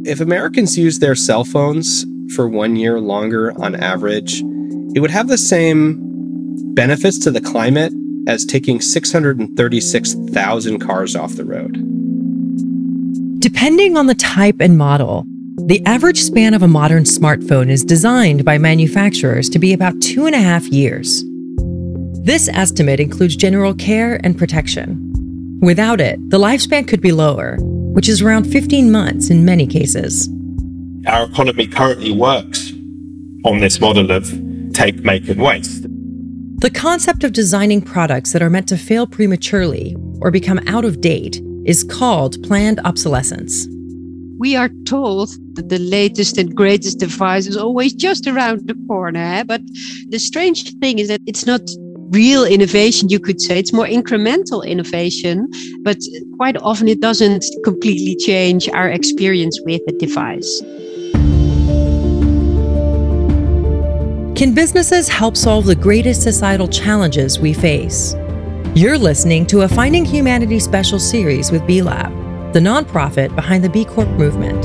If Americans used their cell phones for 1 year longer on average, it would have the same benefits to the climate as taking 636,000 cars off the road. Depending on the type and model, the average span of a modern smartphone is designed by manufacturers to be about 2.5 years. This estimate includes general care and protection. Without it, the lifespan could be lower, which is around 15 months in many cases. Our economy currently works on this model of take, make, and waste. The concept of designing products that are meant to fail prematurely or become out of date is called planned obsolescence. We are told that the latest and greatest device is always just around the corner. But the strange thing is that it's not real innovation, you could say. It's more incremental innovation, but quite often it doesn't completely change our experience with the device. Can businesses help solve the greatest societal challenges we face? You're listening to a Finding Humanity special series with B-Lab, the nonprofit behind the B Corp movement.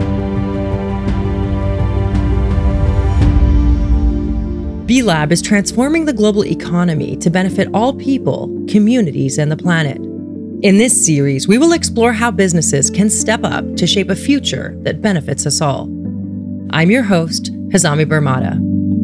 B-Lab is transforming the global economy to benefit all people, communities, and the planet. In this series, we will explore how businesses can step up to shape a future that benefits us all. I'm your host, Hazami Barmada.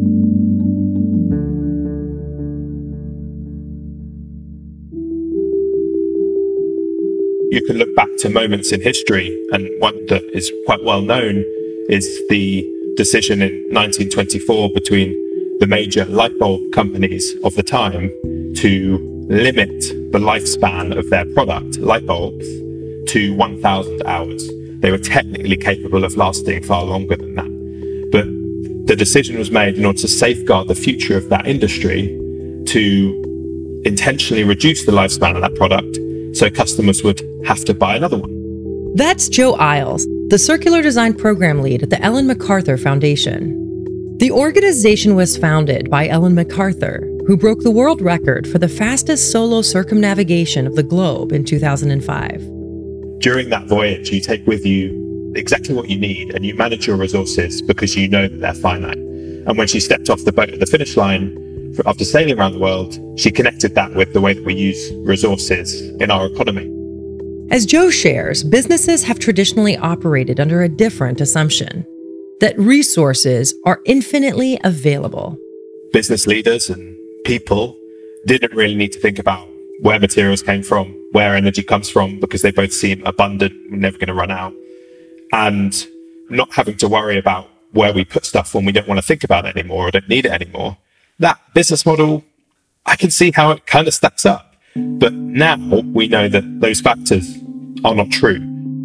You can look back to moments in history, and one that is quite well known is the decision in 1924 between the major light bulb companies of the time to limit the lifespan of their product, light bulbs, to 1,000 hours. They were technically capable of lasting far longer than that. But the decision was made in order to safeguard the future of that industry to intentionally reduce the lifespan of that product so customers would have to buy another one. That's Joe Isles, the Circular Design Program Lead at the Ellen MacArthur Foundation. The organization was founded by Ellen MacArthur, who broke the world record for the fastest solo circumnavigation of the globe in 2005. During that voyage, you take with you exactly what you need and you manage your resources because you know that they're finite. And when she stepped off the boat at the finish line, after sailing around the world, she connected that with the way that we use resources in our economy. As Joe shares, businesses have traditionally operated under a different assumption, that resources are infinitely available. Business leaders and people didn't really need to think about where materials came from, where energy comes from, because they both seem abundant, we're never going to run out. And not having to worry about where we put stuff when we don't want to think about it anymore or don't need it anymore. That business model, I can see how it kind of stacks up. But now we know that those factors are not true.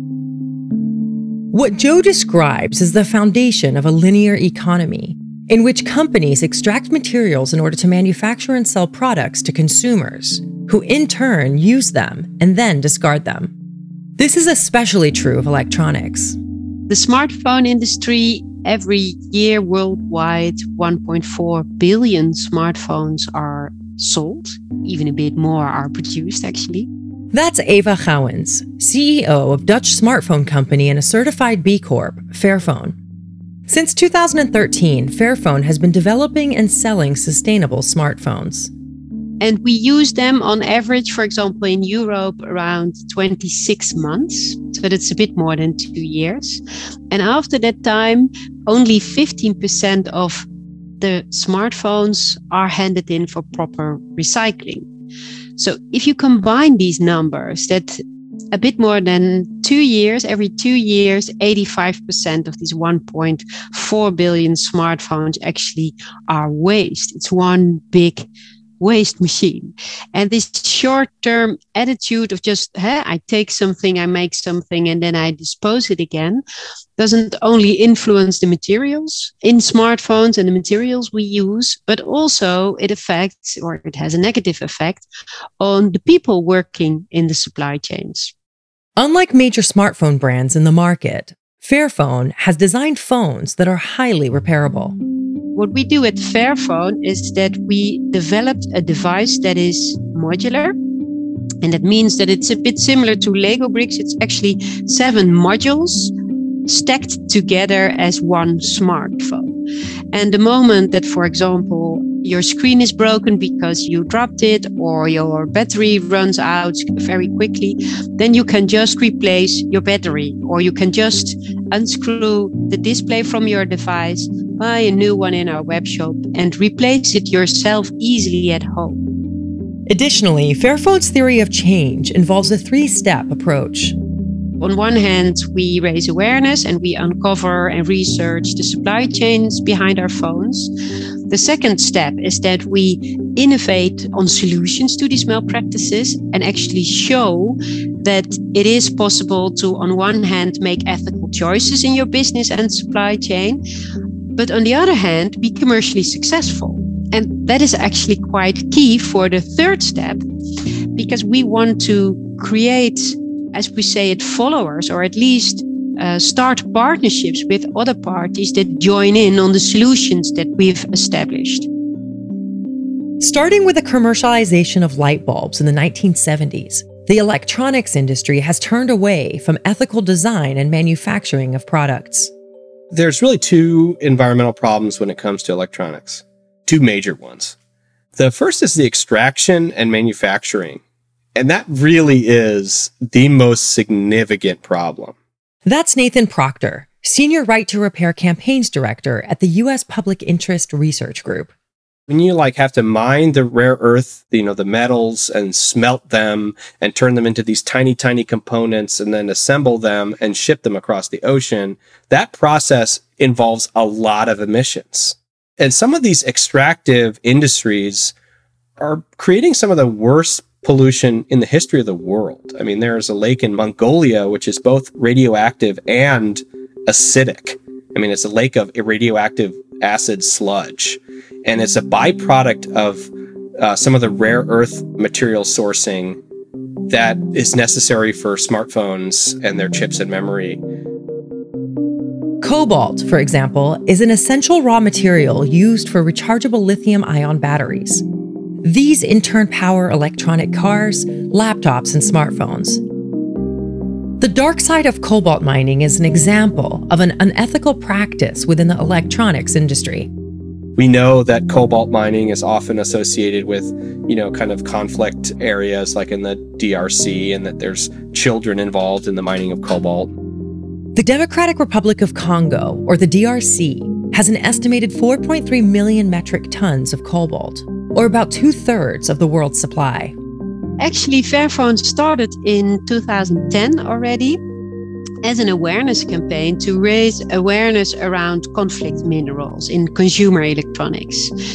What Joe describes is the foundation of a linear economy, in which companies extract materials in order to manufacture and sell products to consumers, who in turn use them and then discard them. This is especially true of electronics. The smartphone industry, every year worldwide, 1.4 billion smartphones are sold. Even a bit more are produced, actually. That's Eva Gouwens, CEO of Dutch smartphone company and a certified B Corp, Fairphone. Since 2013, Fairphone has been developing and selling sustainable smartphones. And we use them on average, for example, in Europe, around 26 months. So that's a bit more than 2 years. And after that time, only 15% of the smartphones are handed in for proper recycling. So if you combine these numbers, that a bit more than 2 years, every 2 years, 85% of these 1.4 billion smartphones actually are waste. It's one big waste machine. And this short-term attitude of just, I take something, I make something, and then I dispose it again, doesn't only influence the materials in smartphones and the materials we use, but also it affects, or it has a negative effect on the people working in the supply chains. Unlike major smartphone brands in the market, Fairphone has designed phones that are highly repairable. What we do at Fairphone is that we developed a device that is modular. And that means that it's a bit similar to Lego bricks. It's actually 7 modules stacked together as one smartphone. And the moment that, for example, your screen is broken because you dropped it or your battery runs out very quickly, then you can just replace your battery, or you can just unscrew the display from your device, buy a new one in our web shop, and replace it yourself easily at home. Additionally, Fairphone's theory of change involves a three-step approach. On one hand, we raise awareness and we uncover and research the supply chains behind our phones. The second step is that we innovate on solutions to these malpractices and actually show that it is possible to, on one hand, make ethical choices in your business and supply chain, but on the other hand, be commercially successful. And that is actually quite key for the third step, because we want to create, as we say it, followers, or at least start partnerships with other parties that join in on the solutions that we've established. Starting with the commercialization of light bulbs in the 1970s, the electronics industry has turned away from ethical design and manufacturing of products. There's really two environmental problems when it comes to electronics, two major ones. The first is the extraction and manufacturing. And that really is the most significant problem. That's Nathan Proctor, Senior Right to Repair Campaigns Director at the U.S. Public Interest Research Group. When you have to mine the rare earth, the metals, and smelt them and turn them into these tiny, tiny components and then assemble them and ship them across the ocean, that process involves a lot of emissions. And some of these extractive industries are creating some of the worst pollution in the history of the world. I mean, there's a lake in Mongolia, which is both radioactive and acidic. I mean, it's a lake of radioactive acid sludge. And it's a byproduct of some of the rare earth material sourcing that is necessary for smartphones and their chips and memory. Cobalt, for example, is an essential raw material used for rechargeable lithium-ion batteries. These in turn power electronic cars, laptops, and smartphones. The dark side of cobalt mining is an example of an unethical practice within the electronics industry. We know that cobalt mining is often associated with, kind of conflict areas like in the DRC, and that there's children involved in the mining of cobalt. The Democratic Republic of Congo, or the DRC, has an estimated 4.3 million metric tons of cobalt, or about 2/3 of the world's supply. Actually, Fairphone started in 2010 already as an awareness campaign to raise awareness around conflict minerals in consumer electronics.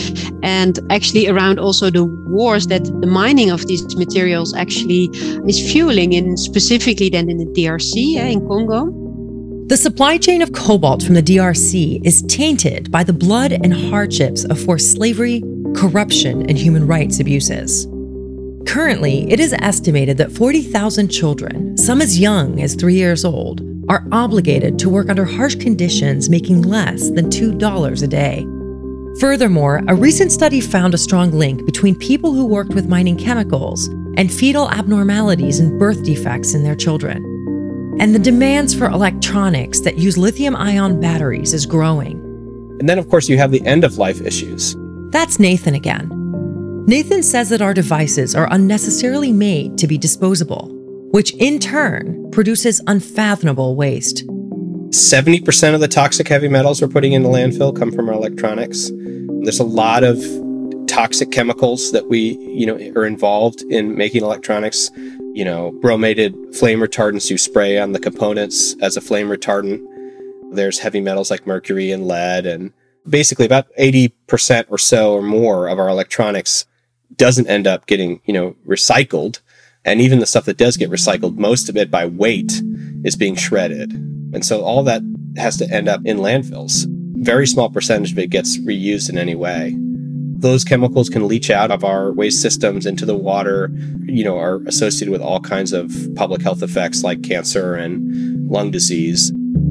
And actually around also the wars that the mining of these materials actually is fueling, in specifically then in the DRC, in Congo. The supply chain of cobalt from the DRC is tainted by the blood and hardships of forced slavery, corruption, and human rights abuses. Currently, it is estimated that 40,000 children, some as young as 3 years old, are obligated to work under harsh conditions making less than $2 a day. Furthermore, a recent study found a strong link between people who worked with mining chemicals and fetal abnormalities and birth defects in their children. And the demands for electronics that use lithium-ion batteries is growing. And then, of course, you have the end-of-life issues. That's Nathan again. Nathan says that our devices are unnecessarily made to be disposable, which in turn produces unfathomable waste. 70% of the toxic heavy metals we're putting in the landfill come from our electronics. There's a lot of toxic chemicals that we, are involved in making electronics. Bromated flame retardants you spray on the components as a flame retardant. There's heavy metals like mercury and lead, and basically about 80% or so or more of our electronics doesn't end up getting, recycled. And even the stuff that does get recycled, most of it by weight is being shredded. And so all that has to end up in landfills. Very small percentage of it gets reused in any way. Those chemicals can leach out of our waste systems into the water, are associated with all kinds of public health effects like cancer and lung disease.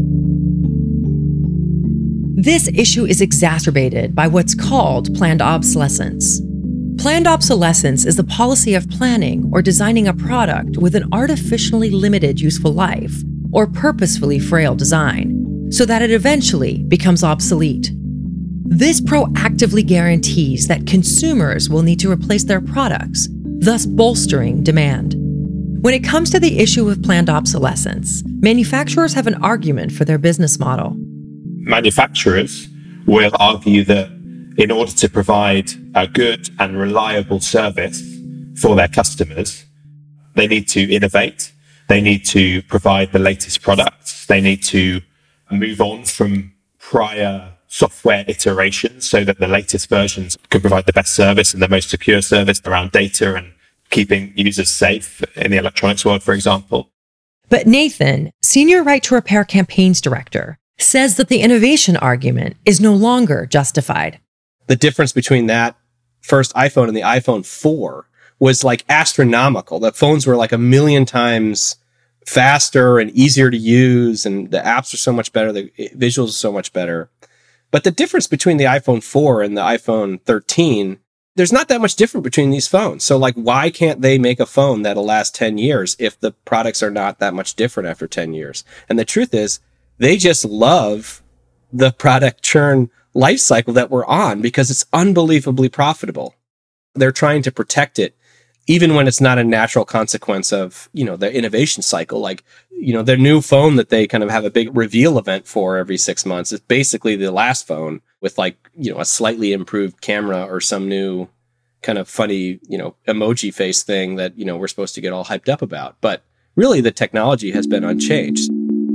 This issue is exacerbated by what's called planned obsolescence. Planned obsolescence is the policy of planning or designing a product with an artificially limited useful life or purposefully frail design, so that it eventually becomes obsolete. This proactively guarantees that consumers will need to replace their products, thus bolstering demand. When it comes to the issue of planned obsolescence, manufacturers have an argument for their business model. Manufacturers will argue that in order to provide a good and reliable service for their customers, they need to innovate. They need to provide the latest products. They need to move on from prior software iterations so that the latest versions can provide the best service and the most secure service around data and keeping users safe in the electronics world, for example. But Nathan, Senior Right to Repair Campaigns Director, says that the innovation argument is no longer justified. The difference between that first iPhone and the iPhone 4 was like astronomical. The phones were like 1 million times faster and easier to use, and the apps are so much better, the visuals are so much better. But the difference between the iPhone 4 and the iPhone 13, there's not that much different between these phones. So like, why can't they make a phone that'll last 10 years if the products are not that much different after 10 years? And the truth is, they just love the product churn life cycle that we're on because it's unbelievably profitable. They're trying to protect it, even when it's not a natural consequence of, their innovation cycle. Like, their new phone that they kind of have a big reveal event for every 6 months is basically the last phone with like, a slightly improved camera or some new kind of funny, emoji face thing that, we're supposed to get all hyped up about. But really the technology has been unchanged.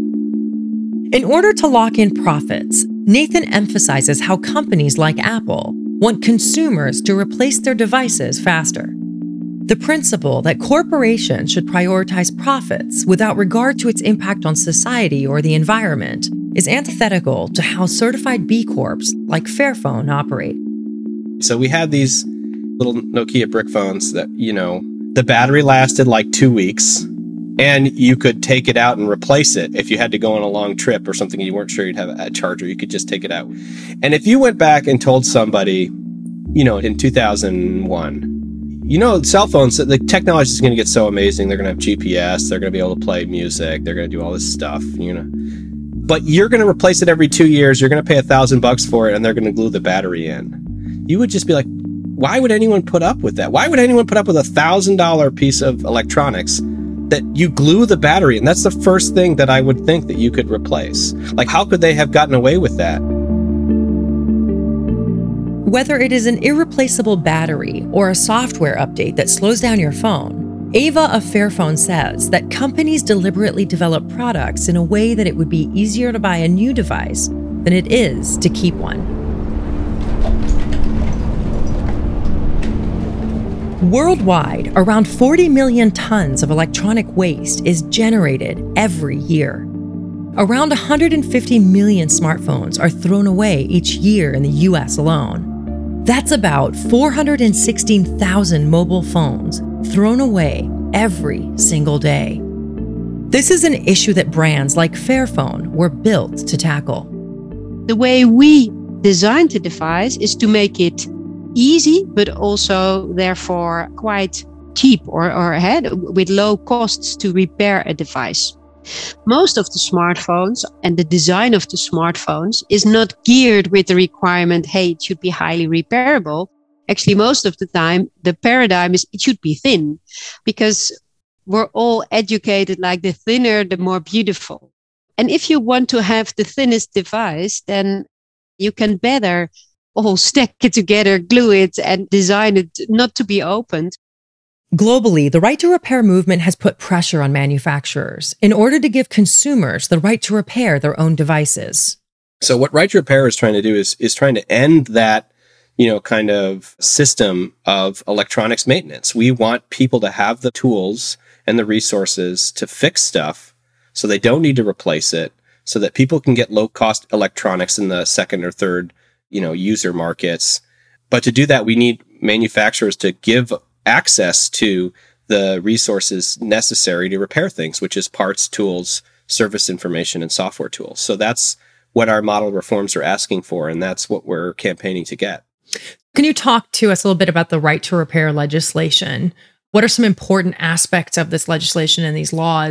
In order to lock in profits, Nathan emphasizes how companies like Apple want consumers to replace their devices faster. The principle that corporations should prioritize profits without regard to its impact on society or the environment is antithetical to how certified B Corps like Fairphone operate. So we had these little Nokia brick phones that, the battery lasted like 2 weeks. And you could take it out and replace it if you had to go on a long trip or something. You weren't sure you'd have a charger. You could just take it out. And if you went back and told somebody, in 2001, cell phones, the technology is going to get so amazing. They're going to have GPS. They're going to be able to play music. They're going to do all this stuff, But you're going to replace it every 2 years. You're going to pay $1,000 for it, and they're going to glue the battery in. You would just be like, why would anyone put up with that? Why would anyone put up with $1,000 piece of electronics that you glue the battery? And that's the first thing that I would think that you could replace. Like, how could they have gotten away with that? Whether it is an irreplaceable battery or a software update that slows down your phone, Ava of Fairphone says that companies deliberately develop products in a way that it would be easier to buy a new device than it is to keep one. Worldwide, around 40 million tons of electronic waste is generated every year. Around 150 million smartphones are thrown away each year in the US alone. That's about 416,000 mobile phones thrown away every single day. This is an issue that brands like Fairphone were built to tackle. The way we designed the device is to make it easy, but also therefore quite cheap or ahead with low costs to repair a device. Most of the smartphones and the design of the smartphones is not geared with the requirement, hey, it should be highly repairable. Actually, most of the time, the paradigm is it should be thin, because we're all educated like the thinner, the more beautiful. And if you want to have the thinnest device, then you can better all stack it together, glue it, and design it not to be opened. Globally, the right to repair movement has put pressure on manufacturers in order to give consumers the right to repair their own devices. So what Right to Repair is trying to do is trying to end that, kind of system of electronics maintenance. We want people to have the tools and the resources to fix stuff so they don't need to replace it, so that people can get low-cost electronics in the second or third user markets. But to do that, we need manufacturers to give access to the resources necessary to repair things, which is parts, tools, service information, and software tools. So that's what our model reforms are asking for, and that's what we're campaigning to get. Can you talk to us a little bit about the right to repair legislation? What are some important aspects of this legislation and these laws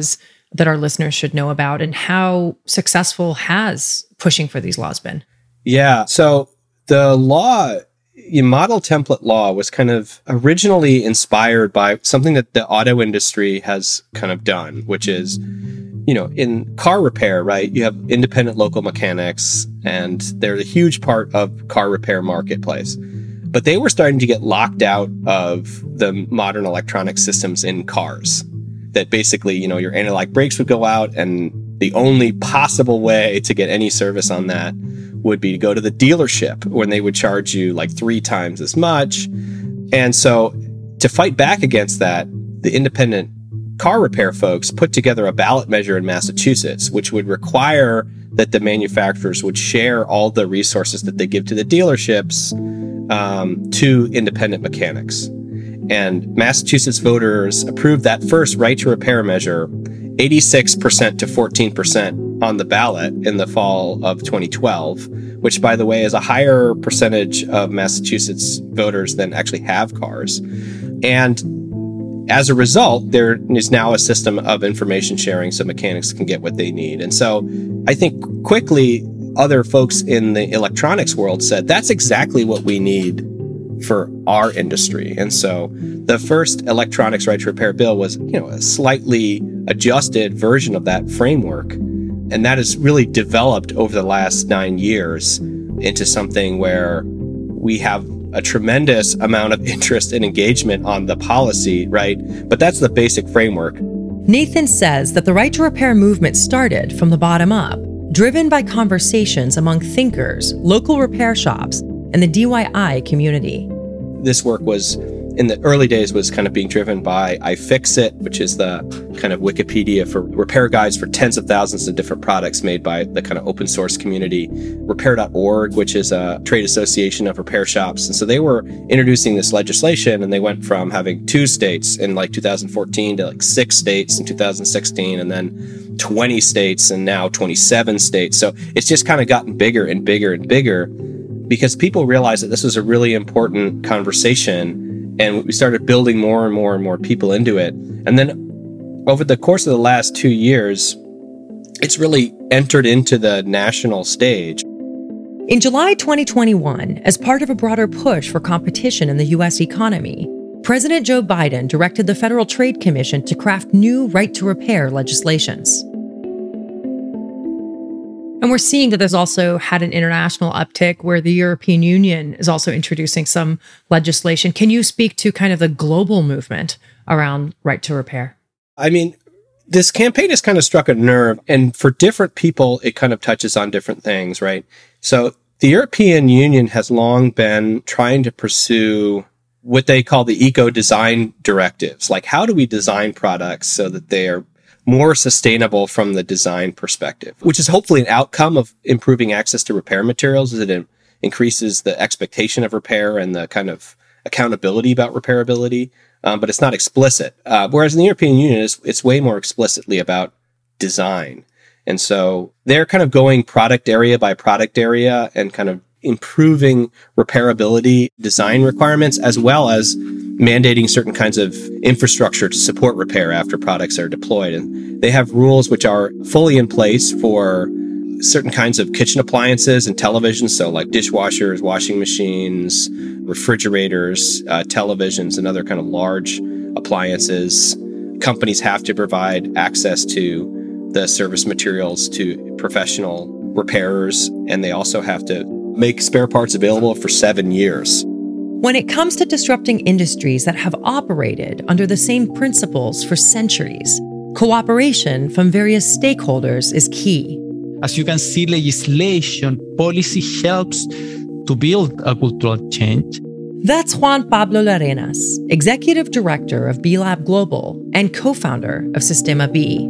that our listeners should know about, and how successful has pushing for these laws been? Yeah. So the law, model template law, was kind of originally inspired by something that the auto industry has kind of done, which is, in car repair, right? You have independent local mechanics, and they're a huge part of car repair marketplace. But they were starting to get locked out of the modern electronic systems in cars. That basically, your anti-lock brakes would go out, and the only possible way to get any service on that would be to go to the dealership, when they would charge you like 3 times as much. And so to fight back against that, the independent car repair folks put together a ballot measure in Massachusetts, which would require that the manufacturers would share all the resources that they give to the dealerships to independent mechanics. And Massachusetts voters approved that first right to repair measure, 86% to 14% on the ballot in the fall of 2012, which, by the way, is a higher percentage of Massachusetts voters than actually have cars. And as a result, there is now a system of information sharing so mechanics can get what they need. And so I think quickly other folks in the electronics world said, that's exactly what we need for our industry. And so the first electronics right to repair bill was, a slightly adjusted version of that framework. And that has really developed over the last 9 years into something where we have a tremendous amount of interest and engagement on the policy, right? But that's the basic framework. Nathan says that the right to repair movement started from the bottom up, driven by conversations among thinkers, local repair shops, and the DIY community. This work was, in the early days, was kind of being driven by iFixit, which is the kind of Wikipedia for repair guides for tens of thousands of different products made by the kind of open source community. Repair.org, which is a trade association of repair shops. And so they were introducing this legislation, and they went from having 2 states in like 2014 to like 6 states in 2016, and then 20 states and now 27 states. So it's just kind of gotten bigger and bigger and bigger, because people realized that this was a really important conversation, and we started building more and more and more people into it. And then over the course of the last 2 years, it's really entered into the national stage. In July 2021, as part of a broader push for competition in the U.S. economy, President Joe Biden directed the Federal Trade Commission to craft new right-to-repair legislations. And we're seeing that there's also had an international uptick where the European Union is also introducing some legislation. Can you speak to kind of the global movement around right to repair? I mean, this campaign has kind of struck a nerve, and for different people, it kind of touches on different things, right? So the European Union has long been trying to pursue what they call the eco-design directives. Like, how do we design products so that they are more sustainable from the design perspective, which is hopefully an outcome of improving access to repair materials, as it increases the expectation of repair and the kind of accountability about repairability. But it's not explicit. Whereas in the European Union, it's way more explicitly about design. And so they're kind of going product area by product area and kind of improving repairability design requirements, as well as mandating certain kinds of infrastructure to support repair after products are deployed. And they have rules which are fully in place for certain kinds of kitchen appliances and televisions, so like dishwashers, washing machines, refrigerators, televisions, and other kind of large appliances. Companies have to provide access to the service materials to professional repairers, and they also have to make spare parts available for 7 years. When it comes to disrupting industries that have operated under the same principles for centuries, cooperation from various stakeholders is key. As you can see, legislation, policy helps to build a cultural change. That's Juan Pablo Larenas, Executive Director of B-Lab Global and co-founder of Sistema B.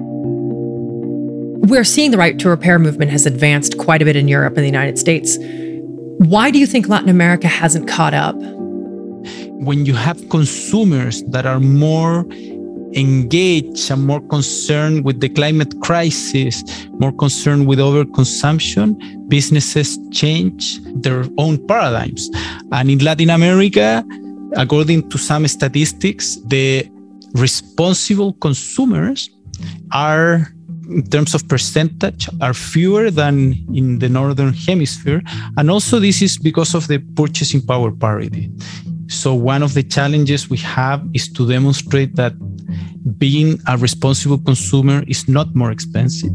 We're seeing the right to repair movement has advanced quite a bit in Europe and the United States. Why do you think Latin America hasn't caught up? When you have consumers that are more engaged and more concerned with the climate crisis, more concerned with overconsumption, businesses change their own paradigms. And in Latin America, according to some statistics, the responsible consumers are, in terms of percentage, are fewer than in the Northern Hemisphere. And also this is because of the purchasing power parity. So one of the challenges we have is to demonstrate that being a responsible consumer is not more expensive.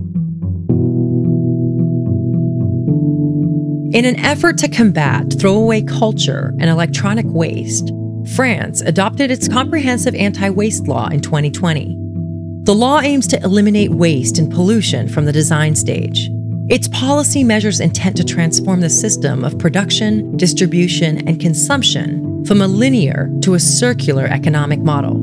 In an effort to combat throwaway culture and electronic waste, France adopted its comprehensive anti-waste law in 2020. The law aims to eliminate waste and pollution from the design stage. Its policy measures intent to transform the system of production, distribution, and consumption from a linear to a circular economic model.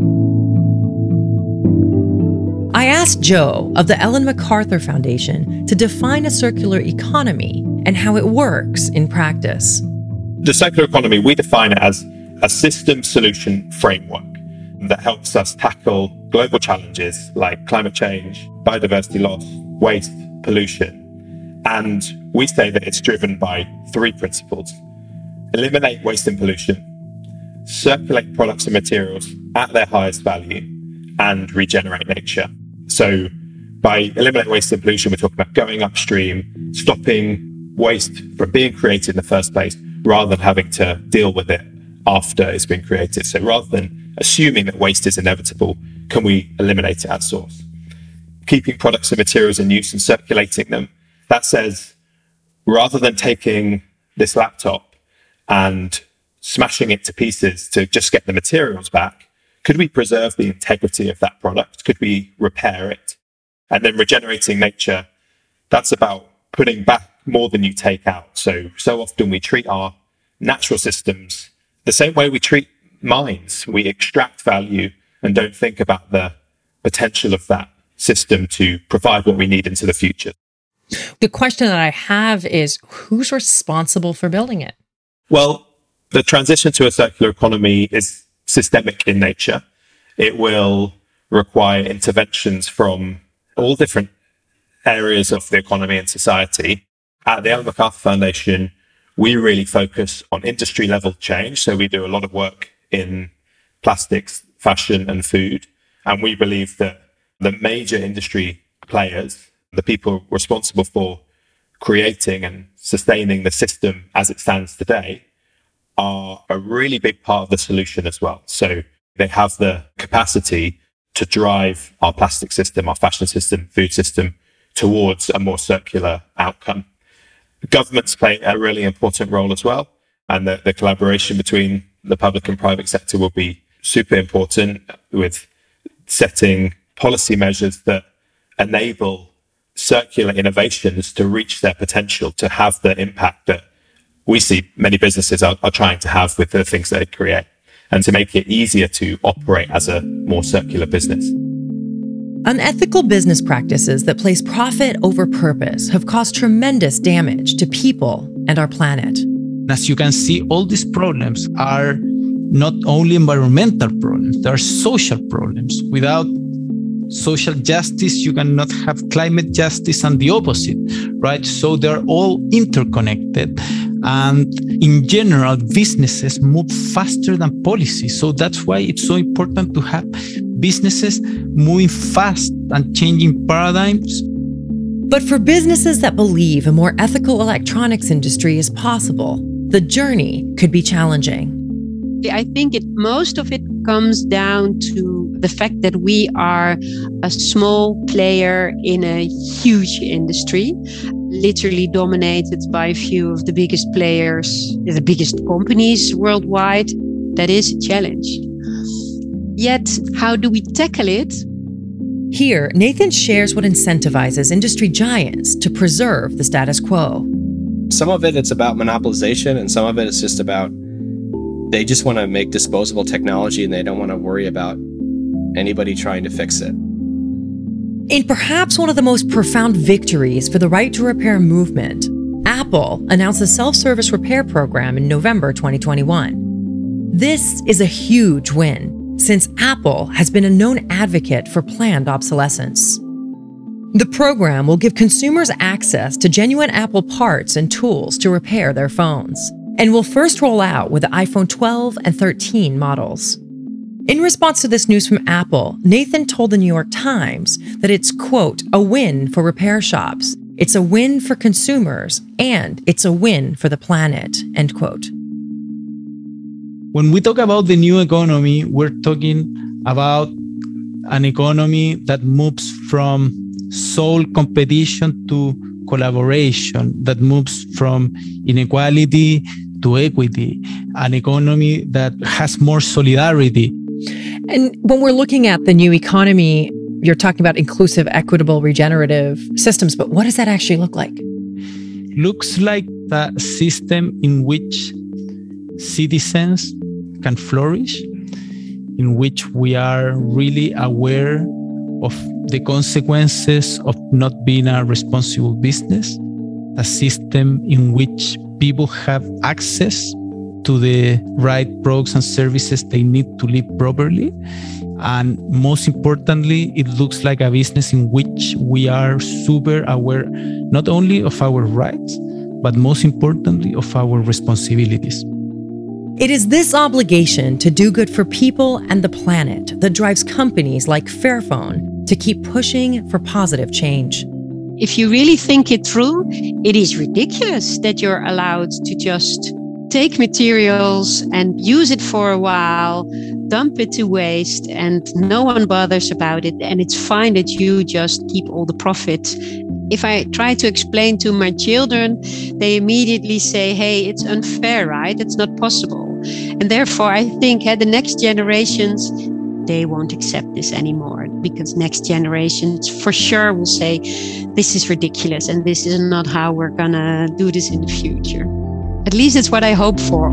I asked Joe of the Ellen MacArthur Foundation to define a circular economy and how it works in practice. The circular economy, we define it as a system solution framework that helps us tackle global challenges like climate change, biodiversity loss, waste, pollution. And we say that it's driven by three principles: eliminate waste and pollution, circulate products and materials at their highest value, and regenerate nature. So by eliminate waste and pollution, we're talking about going upstream, stopping waste from being created in the first place, rather than having to deal with it after it's been created. So rather than assuming that waste is inevitable, can we eliminate it at source? Keeping products and materials in use and circulating them. That says, rather than taking this laptop and smashing it to pieces to just get the materials back, could we preserve the integrity of that product? Could we repair it? And then regenerating nature, that's about putting back more than you take out. So often we treat our natural systems the same way we treat mines. We extract value and don't think about the potential of that system to provide what we need into the future. The question that I have is, who's responsible for building it? Well, the transition to a circular economy is systemic in nature. It will require interventions from all different areas of the economy and society. At the Ellen MacArthur Foundation, we really focus on industry level change. So we do a lot of work in plastics, fashion, and food. And we believe that the major industry players, the people responsible for creating and sustaining the system as it stands today, are a really big part of the solution as well. So they have the capacity to drive our plastic system, our fashion system, food system towards a more circular outcome. Governments play a really important role as well. And the collaboration between the public and private sector will be super important with setting policy measures that enable circular innovations to reach their potential, to have the impact that we see many businesses are trying to have with the things they create, and to make it easier to operate as a more circular business. Unethical business practices that place profit over purpose have caused tremendous damage to people and our planet. As you can see, all these problems are not only environmental problems, they are social problems. Without social justice, you cannot have climate justice and the opposite, right? So they're all interconnected. And in general, businesses move faster than policy. So that's why it's so important to have businesses moving fast and changing paradigms. But for businesses that believe a more ethical electronics industry is possible, the journey could be challenging. I think most of it comes down to the fact that we are a small player in a huge industry, literally dominated by a few of the biggest players, the biggest companies worldwide. That is a challenge. Yet, how do we tackle it? Here, Nathan shares what incentivizes industry giants to preserve the status quo. Some of it's about monopolization, and some of it is just about they just want to make disposable technology and they don't want to worry about anybody trying to fix it. In perhaps one of the most profound victories for the right to repair movement, Apple announced a self-service repair program in November 2021. This is a huge win, since Apple has been a known advocate for planned obsolescence. The program will give consumers access to genuine Apple parts and tools to repair their phones, and will first roll out with the iPhone 12 and 13 models. In response to this news from Apple, Nathan told the New York Times that it's, quote, a win for repair shops, it's a win for consumers, and it's a win for the planet, end quote. When we talk about the new economy, we're talking about an economy that moves from sole competition to collaboration, that moves from inequality to equity, an economy that has more solidarity. And when we're looking at the new economy, you're talking about inclusive, equitable, regenerative systems, but what does that actually look like? Looks like a system in which citizens can flourish, in which we are really aware of the consequences of not being a responsible business, a system in which people have access to the right products and services they need to live properly. And most importantly, it looks like a business in which we are super aware not only of our rights, but most importantly of our responsibilities. It is this obligation to do good for people and the planet that drives companies like Fairphone to keep pushing for positive change. If you really think it through, it is ridiculous that you're allowed to just take materials and use it for a while, dump it to waste, and no one bothers about it. And it's fine that you just keep all the profit. If I try to explain to my children, they immediately say, hey, it's unfair, right? It's not possible. And therefore, I think the next generations, they won't accept this anymore, because next generations for sure will say, this is ridiculous and this is not how we're gonna do this in the future. At least it's what I hope for.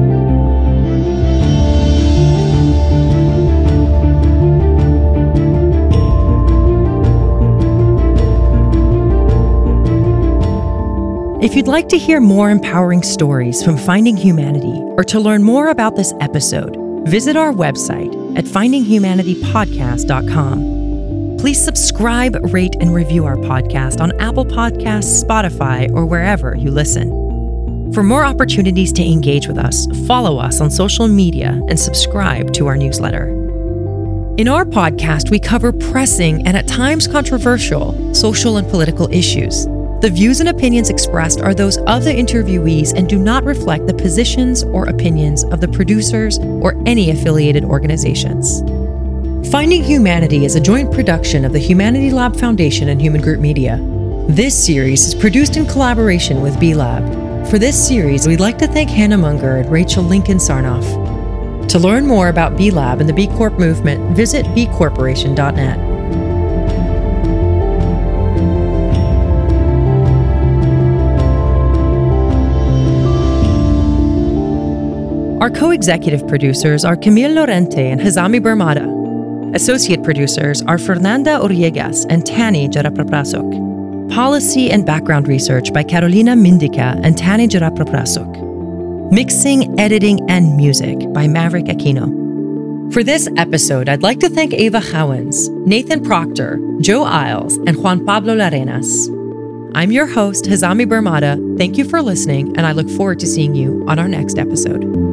If you'd like to hear more empowering stories from Finding Humanity or to learn more about this episode, visit our website at findinghumanitypodcast.com. Please subscribe, rate, and review our podcast on Apple Podcasts, Spotify, or wherever you listen. For more opportunities to engage with us, follow us on social media and subscribe to our newsletter. In our podcast, we cover pressing and at times controversial social and political issues. The views and opinions expressed are those of the interviewees and do not reflect the positions or opinions of the producers or any affiliated organizations. Finding Humanity is a joint production of the Humanity Lab Foundation and Human Group Media. This series is produced in collaboration with B-Lab. For this series, we'd like to thank Hannah Munger and Rachel Lincoln Sarnoff. To learn more about B-Lab and the B Corp movement, visit bcorporation.net. Our co-executive producers are Camille Lorente and Hazami Bermada. Associate producers are Fernanda Oriegas and Tani Jaraprapasuk. Policy and background research by Carolina Mindica and Tani Jaraprapasuk. Mixing, editing, and music by Maverick Aquino. For this episode, I'd like to thank Ava Howens, Nathan Proctor, Joe Isles, and Juan Pablo Larenas. I'm your host, Hazami Bermada. Thank you for listening, and I look forward to seeing you on our next episode.